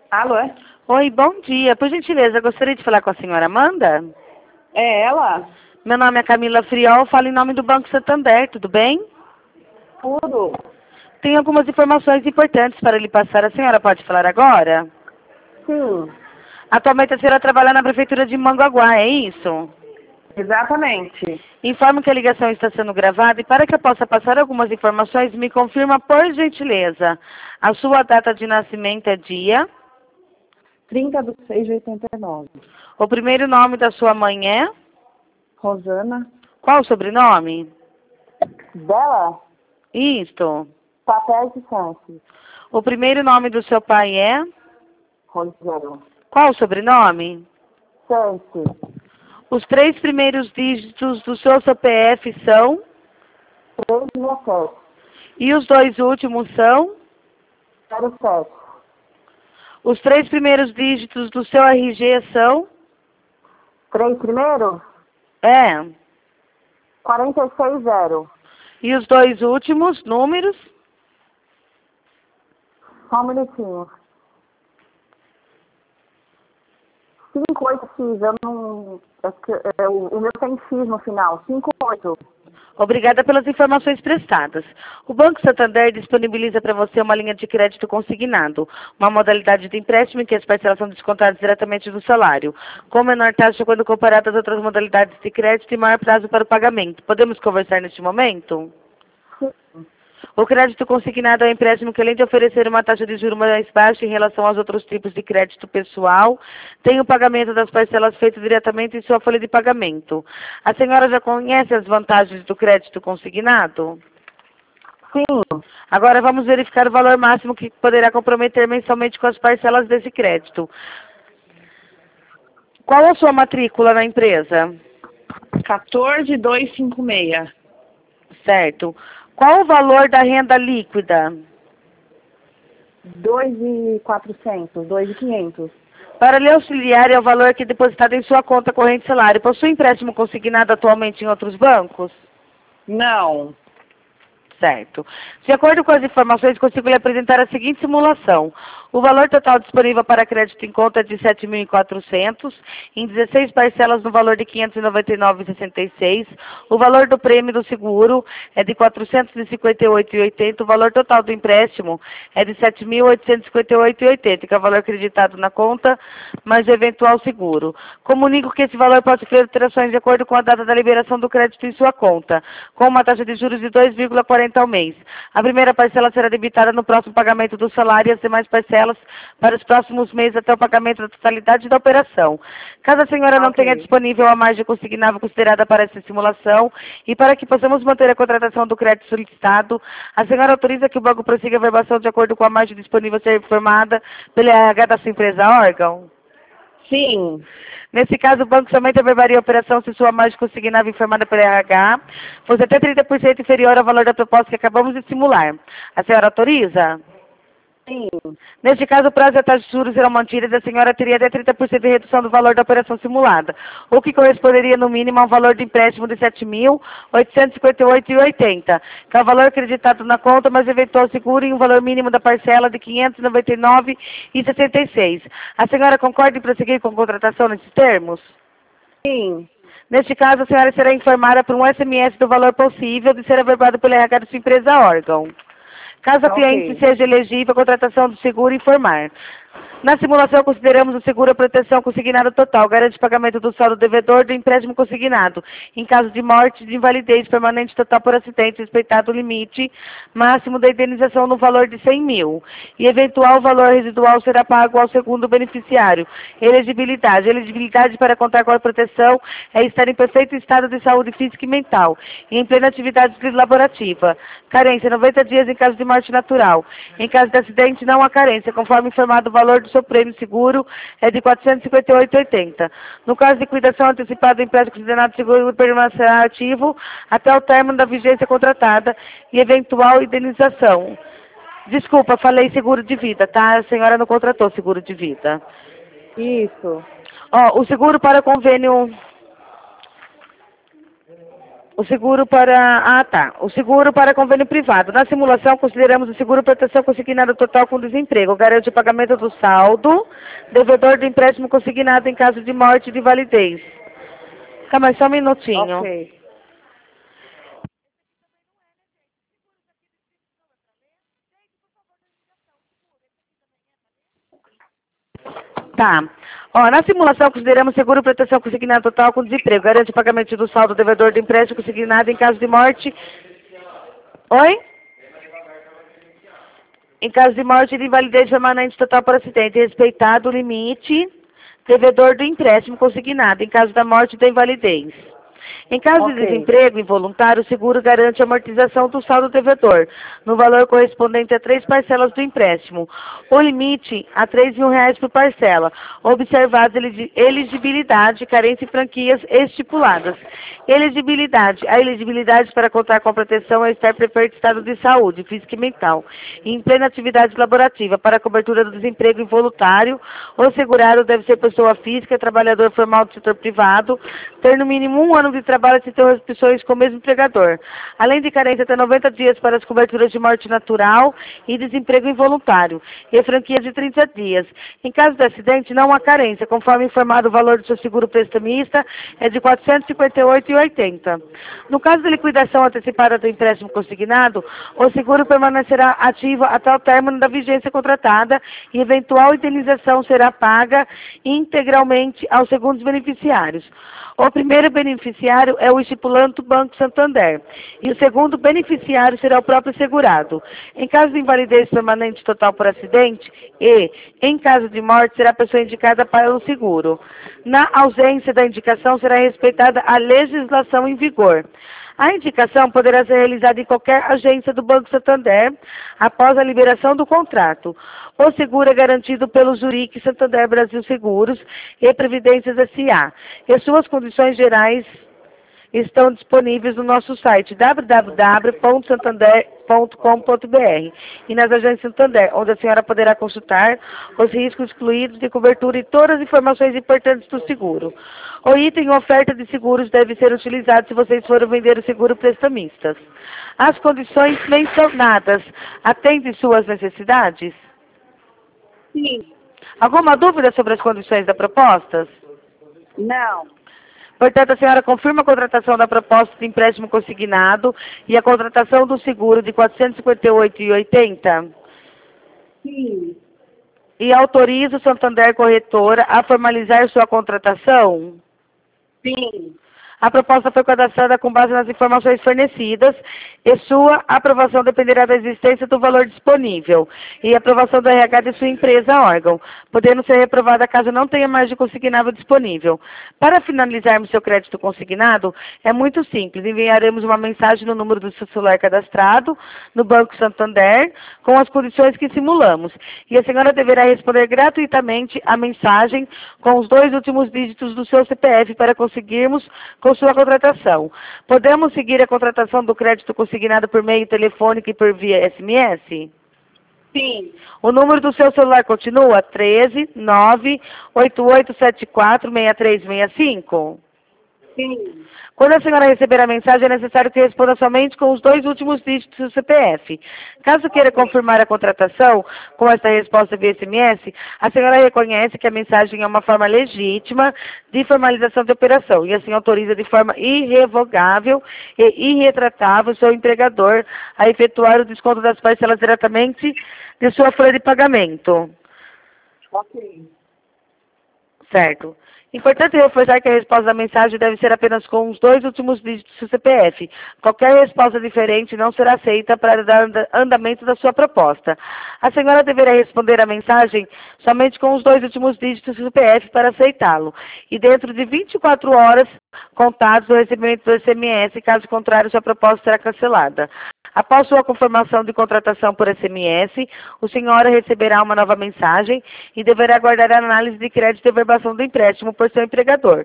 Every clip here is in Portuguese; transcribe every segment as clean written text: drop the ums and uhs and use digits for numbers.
Alô? Oi, bom dia. Por gentileza, gostaria de falar com a senhora Amanda? É ela? Meu nome é Camila Friol, falo em nome do Banco Santander, tudo bem? Tudo. Tenho algumas informações importantes para lhe passar. A senhora pode falar agora? Sim, Atualmente a senhora trabalha na Prefeitura de Mongaguá, é isso? exatamente. Informo que a ligação está sendo gravada e para que eu possa passar algumas informações, me confirma, por gentileza, a sua data de nascimento é dia, 30/6/89. o primeiro nome da sua mãe é, Rosana. qual o sobrenome? Dela? Isto. Papel de Santos. O primeiro nome do seu pai é, Rosana. qual o sobrenome? Santos. Os três primeiros dígitos do seu CPF são, 317. e os dois últimos são, 07. os três primeiros dígitos do seu RG são, 3 primeiro? 460. e os dois últimos números, Só um minutinho. 58X, eu não... o meu tem X no final. 58. Obrigada pelas informações prestadas. O Banco Santander disponibiliza para você uma linha de crédito consignado, uma modalidade de empréstimo em que as parcelas são descontadas diretamente do salário, com menor taxa quando comparado às outras modalidades de crédito e maior prazo para o pagamento. Podemos conversar neste momento? Sim. O crédito consignado é um empréstimo que, além de oferecer uma taxa de juros mais baixa em relação aos outros tipos de crédito pessoal, tem o pagamento das parcelas feito diretamente em sua folha de pagamento. A senhora já conhece as vantagens do crédito consignado? Sim. Agora vamos verificar o valor máximo que poderá comprometer mensalmente com as parcelas desse crédito. Qual a sua matrícula na empresa? 14256. Certo. Qual o valor da renda líquida? 2.400, 2.500. Para lhe auxiliar, é o valor que é depositado em sua conta corrente salário. Possui empréstimo consignado atualmente em outros bancos? Não. Certo. De acordo com as informações, consigo lhe apresentar a seguinte simulação. O valor total disponível para crédito em conta é de 7.400, em 16 parcelas no valor de 599,66. O valor do prêmio do seguro é de 458,80. O valor total do empréstimo é de 7.858,80, que é o valor acreditado na conta, mais o eventual seguro. Comunico que esse valor pode sofrer alterações de acordo com a data da liberação do crédito em sua conta, com uma taxa de juros de 2,40 ao mês. A primeira parcela será debitada no próximo pagamento do salário e as demais parcelas para os próximos meses até o pagamento da totalidade da operação. Caso a senhora não tenha disponível a margem consignável considerada para essa simulação e para que possamos manter a contratação do crédito solicitado, a senhora autoriza que o banco prossiga a verbação de acordo com a margem disponível a ser informada pela RH da sua empresa órgão? Sim. Nesse caso, o banco somente averbaria a operação se sua margem consignável informada pela RH fosse até 30% inferior ao valor da proposta que acabamos de simular. A senhora autoriza? Sim. Neste caso, o prazo e a taxa de juros serão mantidas e a senhora teria até 30% de redução do valor da operação simulada, o que corresponderia no mínimo a um valor de empréstimo de 7.858,80, que é o valor acreditado na conta, mas eventual seguro em um valor mínimo da parcela de 599,66. A senhora concorda em prosseguir com a contratação nesses termos? Sim. Neste caso, a senhora será informada por um SMS do valor possível de ser averbado pelo RH da sua empresa órgão. Caso a cliente seja elegível, a contratação do seguro informar. Na simulação, consideramos o seguro a proteção consignada total, garante o pagamento do saldo devedor do empréstimo consignado, em caso de morte, de invalidez permanente total por acidente, respeitado o limite máximo da indenização no valor de 100 mil. E eventual valor residual será pago ao segundo beneficiário. Elegibilidade. Elegibilidade para contar com a proteção é estar em perfeito estado de saúde física e mental, e em plena atividade laborativa. Carência, 90 dias em caso de morte natural. Em caso de acidente, não há carência, conforme informado o valor do seu prêmio seguro é de 458,80. No caso de liquidação antecipada do empréstimo considerado seguro permanecerá ativo até o término da vigência contratada e eventual indenização. Desculpa, falei seguro de vida, tá? A senhora não contratou seguro de vida. Isso. Ó, o seguro para convênio... O seguro para... Ah, tá. O seguro para convênio privado. Na simulação, consideramos o seguro proteção consignado total com desemprego. Garante o pagamento do saldo, devedor do empréstimo consignado em caso de morte e de invalidez. Calma aí, só um minutinho. Ok. Tá. Ó, na simulação, consideramos seguro proteção consignado total com desemprego. Garante o pagamento do saldo devedor do empréstimo consignado em caso de morte. Oi? Em caso de morte e de invalidez permanente total por acidente, respeitado o limite devedor do empréstimo consignado em caso da morte e da invalidez. Em caso de desemprego involuntário, o seguro garante a amortização do saldo devedor, no valor correspondente a 3 parcelas do empréstimo. O limite a R$3.000 por parcela, observada elegibilidade, carência e franquias estipuladas. Elegibilidade. A elegibilidade para contar com a proteção é estar perfeito estado de saúde, física e mental, e em plena atividade laborativa. Para a cobertura do desemprego involuntário, o segurado deve ser pessoa física, trabalhador formal do setor privado, ter no mínimo 1 ano de trabalho sem ter restrições com o mesmo empregador. Além de carência, até 90 dias para as coberturas de morte natural e desemprego involuntário, e franquias de 30 dias. Em caso de acidente, não há carência. Conforme informado, o valor do seu seguro prestamista é de R$ 458,80. No caso de liquidação antecipada do empréstimo consignado, o seguro permanecerá ativo até o término da vigência contratada e eventual indenização será paga integralmente aos segundos beneficiários. O primeiro beneficiário é o estipulante Banco Santander e o segundo beneficiário será o próprio segurado. Em caso de invalidez permanente total por acidente e, em caso de morte, será a pessoa indicada para o seguro. Na ausência da indicação, será respeitada a legislação em vigor. A indicação poderá ser realizada em qualquer agência do Banco Santander após a liberação do contrato. O seguro é garantido pelo Zurique Santander Brasil Seguros e Previdências S.A. E suas condições gerais estão disponíveis no nosso site www.santander.com.br e nas agências Santander, onde a senhora poderá consultar os riscos excluídos de cobertura e todas as informações importantes do seguro. O item oferta de seguros deve ser utilizado se vocês forem vender o seguro prestamistas. As condições mencionadas atendem suas necessidades? Sim. Alguma dúvida sobre as condições da proposta? Não. Portanto, a senhora confirma a contratação da proposta de empréstimo consignado e a contratação do seguro de R$ 458,80? Sim. E autoriza o Santander Corretora a formalizar sua contratação? Sim. A proposta foi cadastrada com base nas informações fornecidas e sua aprovação dependerá da existência do valor disponível e aprovação do RH de sua empresa órgão, podendo ser reprovada caso não tenha margem consignável disponível. Para finalizarmos seu crédito consignado, é muito simples. Enviaremos uma mensagem no número do seu celular cadastrado no Banco Santander com as condições que simulamos. E a senhora deverá responder gratuitamente a mensagem com os 2 últimos dígitos do seu CPF para conseguirmos com sua contratação. Podemos seguir a contratação do crédito consignado por meio telefônico e por via SMS? Sim. O número do seu celular continua 13 988746365? Sim. Quando a senhora receber a mensagem, é necessário que responda somente com os 2 últimos dígitos do CPF. Caso queira confirmar a contratação com esta resposta via SMS, a senhora reconhece que a mensagem é uma forma legítima de formalização de operação e assim autoriza de forma irrevogável e irretratável o seu empregador a efetuar o desconto das parcelas diretamente de sua folha de pagamento. Ok. Certo. Importante reforçar que a resposta da mensagem deve ser apenas com os 2 últimos dígitos do CPF. Qualquer resposta diferente não será aceita para dar andamento da sua proposta. A senhora deverá responder a mensagem somente com os 2 últimos dígitos do CPF para aceitá-lo. E dentro de 24 horas contados do recebimento do SMS, caso contrário, sua proposta será cancelada. Após sua confirmação de contratação por SMS, o senhor receberá uma nova mensagem e deverá aguardar a análise de crédito e verbação do empréstimo por seu empregador.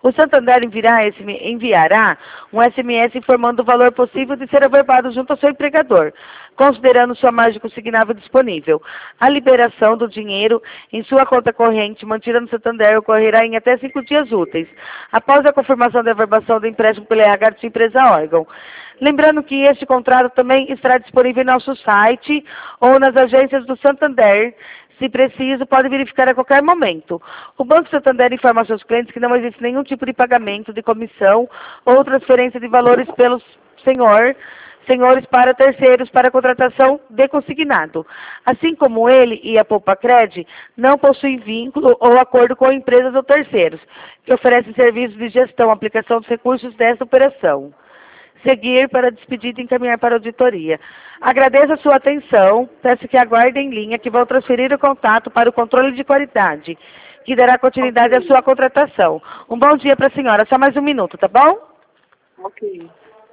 O Santander enviará um SMS informando o valor possível de ser averbado junto ao seu empregador, considerando sua margem consignável disponível. A liberação do dinheiro em sua conta corrente mantida no Santander ocorrerá em até 5 dias úteis, após a confirmação da averbação do empréstimo pela RH de sua empresa órgão. Lembrando que este contrato também estará disponível em nosso site ou nas agências do Santander. Se preciso, pode verificar a qualquer momento. O Banco Santander informa aos seus clientes que não existe nenhum tipo de pagamento de comissão ou transferência de valores pelos senhores para terceiros para contratação de consignado. Assim como ele e a Poupacred não possuem vínculo ou acordo com empresas ou terceiros que oferecem serviços de gestão, aplicação dos recursos desta operação. Seguir para despedida e encaminhar para a auditoria. Agradeço a sua atenção, peço que aguardem em linha que vou transferir o contato para o controle de qualidade, que dará continuidade à sua contratação. Um bom dia para a senhora, só mais um minuto, tá bom? Ok.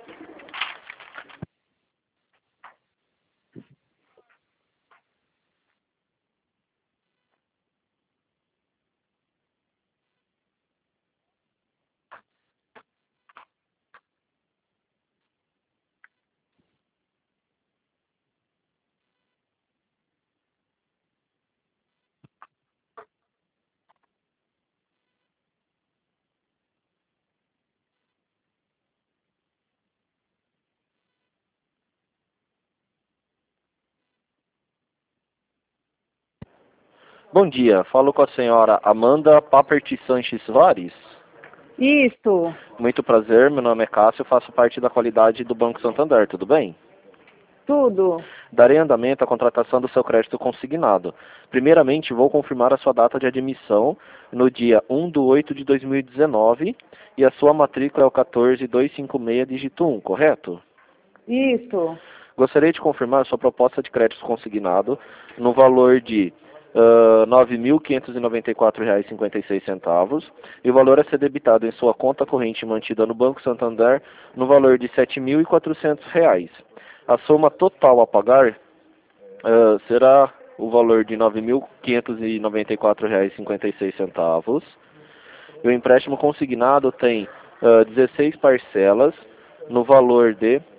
Bom dia, falo com a senhora Amanda Paperti Sanches Soares. Isso, Muito prazer, meu nome é Cássio, faço parte da qualidade do Banco Santander, tudo bem? tudo. Darei andamento à contratação do seu crédito consignado. Primeiramente, vou confirmar a sua data de admissão no dia 1/8 de 2019 e a sua matrícula é o 14256 dígito 1, correto? Isso. Gostaria de confirmar a sua proposta de crédito consignado no valor de R$ 9.594,56 e o valor a ser debitado em sua conta corrente mantida no Banco Santander no valor de R$ 7.400. A soma total a pagar será o valor de R$ 9.594,56. E o empréstimo consignado tem 16 parcelas no valor de R$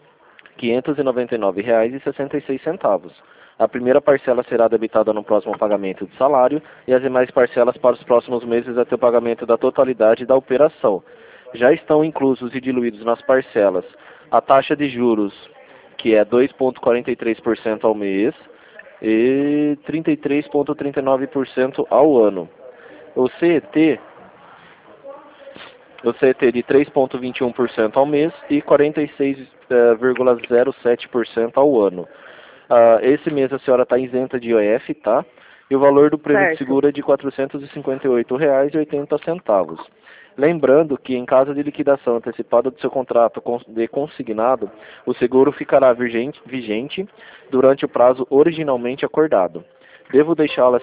599,66. A primeira parcela será debitada no próximo pagamento de salário e as demais parcelas para os próximos meses até o pagamento da totalidade da operação. Já estão inclusos e diluídos nas parcelas a taxa de juros, que é 2,43% ao mês e 33,39% ao ano. O CET de 3,21% ao mês e 46,07% ao ano. Esse mês a senhora está isenta de IOF, tá? E o valor do prêmio de seguro é de R$ 458,80. Lembrando que em caso de liquidação antecipada do seu contrato de consignado, o seguro ficará vigente durante o prazo originalmente acordado. Devo deixá-la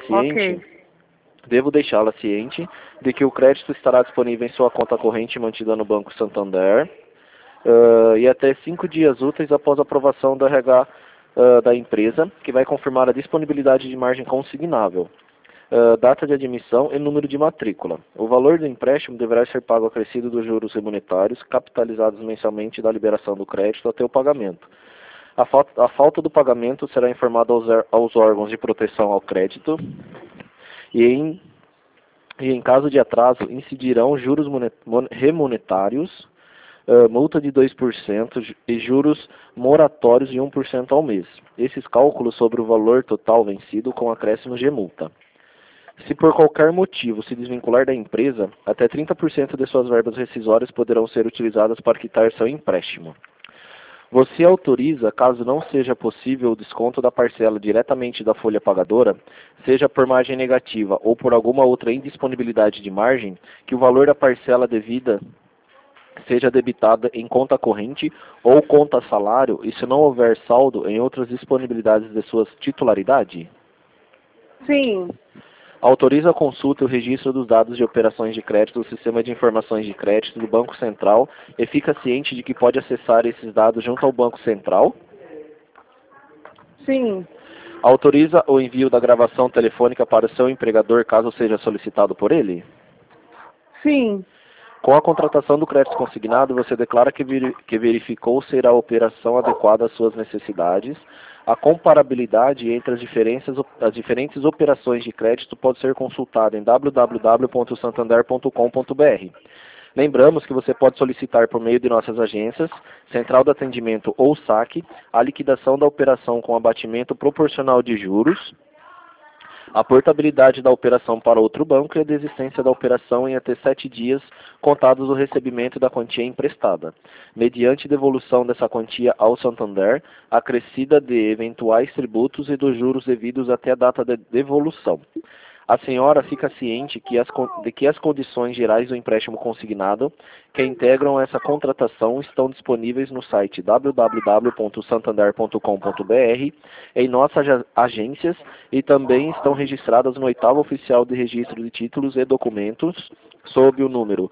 ciente de que o crédito estará disponível em sua conta corrente mantida no Banco Santander e até 5 dias úteis após a aprovação do RH da empresa, que vai confirmar a disponibilidade de margem consignável, data de admissão e número de matrícula. O valor do empréstimo deverá ser pago acrescido dos juros monetários capitalizados mensalmente da liberação do crédito até o pagamento. A falta do pagamento será informada aos órgãos de proteção ao crédito e em caso de atraso incidirão juros remonetários, multa de 2% e juros moratórios de 1% ao mês. Esses cálculos sobre o valor total vencido com acréscimos de multa. Se por qualquer motivo se desvincular da empresa, até 30% de suas verbas rescisórias poderão ser utilizadas para quitar seu empréstimo. Você autoriza, caso não seja possível o desconto da parcela diretamente da folha pagadora, seja por margem negativa ou por alguma outra indisponibilidade de margem, que o valor da parcela devida seja debitada em conta corrente ou conta salário e se não houver saldo em outras disponibilidades de sua titularidade? Sim. Autoriza a consulta e o registro dos dados de operações de crédito do Sistema de Informações de Crédito do Banco Central e fica ciente de que pode acessar esses dados junto ao Banco Central? Sim. Autoriza o envio da gravação telefônica para o seu empregador caso seja solicitado por ele? Sim. Com a contratação do crédito consignado, você declara que verificou ser a operação adequada às suas necessidades. A comparabilidade entre as diferentes operações de crédito pode ser consultada em www.santander.com.br. Lembramos que você pode solicitar por meio de nossas agências, Central de Atendimento ou SAC, a liquidação da operação com abatimento proporcional de juros, a portabilidade da operação para outro banco e a desistência da operação em até 7 dias contados do recebimento da quantia emprestada, mediante devolução dessa quantia ao Santander, acrescida de eventuais tributos e dos juros devidos até a data de devolução. A senhora fica ciente de que as condições gerais do empréstimo consignado que integram essa contratação estão disponíveis no site www.santander.com.br, em nossas agências e também estão registradas no 8º Oficial de Registro de Títulos e Documentos, sob o número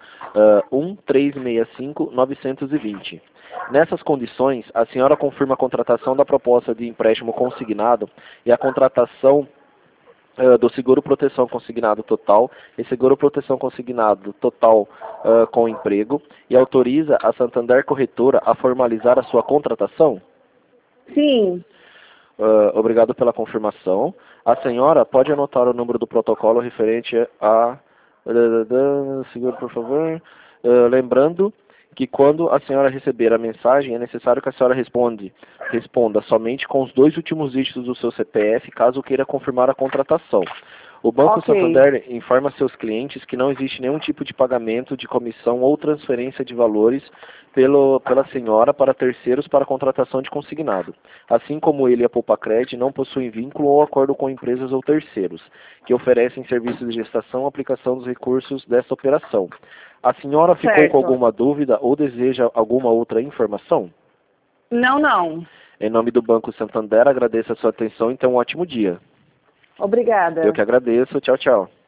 1365920. Nessas condições, a senhora confirma a contratação da proposta de empréstimo consignado e a contratação do seguro proteção consignado total e seguro proteção consignado total com emprego e autoriza a Santander Corretora a formalizar a sua contratação? Sim. Obrigado pela confirmação. A senhora pode anotar o número do protocolo referente a... Seguro, por favor. Lembrando que quando a senhora receber a mensagem, é necessário que a senhora responda somente com os 2 últimos dígitos do seu CPF, caso queira confirmar a contratação. O Banco Santander informa seus clientes que não existe nenhum tipo de pagamento de comissão ou transferência de valores pela senhora para terceiros para contratação de consignado. Assim como ele e a Poupacred não possuem vínculo ou acordo com empresas ou terceiros, que oferecem serviços de gestação ou aplicação dos recursos desta operação. A senhora ficou com alguma dúvida ou deseja alguma outra informação? Não, não. Em nome do Banco Santander, agradeço a sua atenção e tenha um ótimo dia. Obrigada. Eu que agradeço. Tchau, tchau.